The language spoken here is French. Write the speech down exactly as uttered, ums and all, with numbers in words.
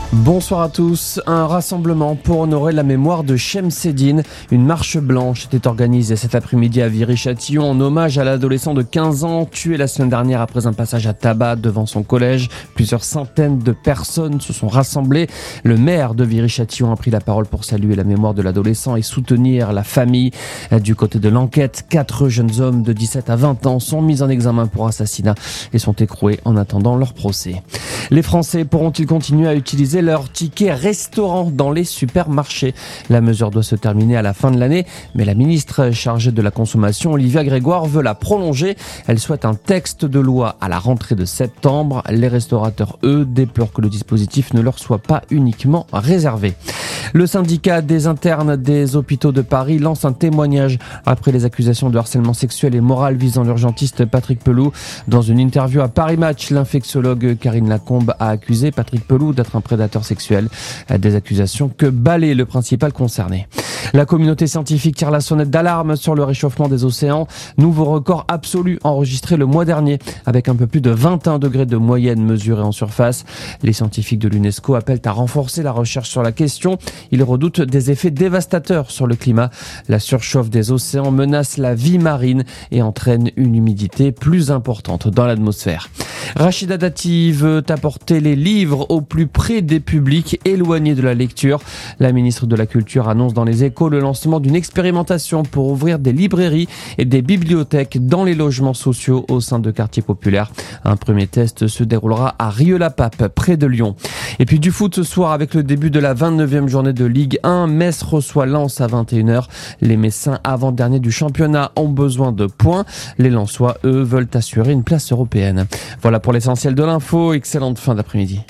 Bonsoir à tous. Un rassemblement pour honorer la mémoire de Chemseddine. Une marche blanche était organisée cet après-midi à Viry-Châtillon en hommage à l'adolescent de quinze ans tué la semaine dernière après un passage à tabac devant son collège. Plusieurs centaines de personnes se sont rassemblées. Le maire de Viry-Châtillon a pris la parole pour saluer la mémoire de l'adolescent et soutenir la famille. Du côté de l'enquête, quatre jeunes hommes de dix-sept à vingt ans sont mis en examen pour assassinat et sont écroués en attendant leur procès. Les Français pourront-ils continuer à utiliser leur ticket restaurant dans les supermarchés? La mesure doit se terminer à la fin de l'année, mais la ministre chargée de la consommation, Olivia Grégoire, veut la prolonger. Elle souhaite un texte de loi à la rentrée de septembre. Les restaurateurs, eux, déplorent que le dispositif ne leur soit pas uniquement réservé. Le syndicat des internes des hôpitaux de Paris lance un témoignage après les accusations de harcèlement sexuel et moral visant l'urgentiste Patrick Pelloux. Dans une interview à Paris Match, l'infectiologue Karine Lacombe a accusé Patrick Pelloux d'être un prédateur sexuel. Des accusations que balaie le principal concerné. La communauté scientifique tire la sonnette d'alarme sur le réchauffement des océans. Nouveau record absolu enregistré le mois dernier avec un peu plus de vingt et un degrés de moyenne mesurée en surface. Les scientifiques de l'UNESCO appellent à renforcer la recherche sur la question. Ils redoutent des effets dévastateurs sur le climat. La surchauffe des océans menace la vie marine et entraîne une humidité plus importante dans l'atmosphère. Rachida Dati veut apporter les livres au plus près des publics éloignés de la lecture. La ministre de la Culture annonce dans les Échos le lancement d'une expérimentation pour ouvrir des librairies et des bibliothèques dans les logements sociaux au sein de quartiers populaires. Un premier test se déroulera à Rieux-la-Pape, près de Lyon. Et puis du foot ce soir avec le début de la vingt-neuvième journée de Ligue un. Metz reçoit Lens à vingt et une heures. Les Messins, avant-derniers du championnat, ont besoin de points. Les Lensois, eux, veulent assurer une place européenne. Voilà pour l'essentiel de l'info. Excellente fin d'après-midi.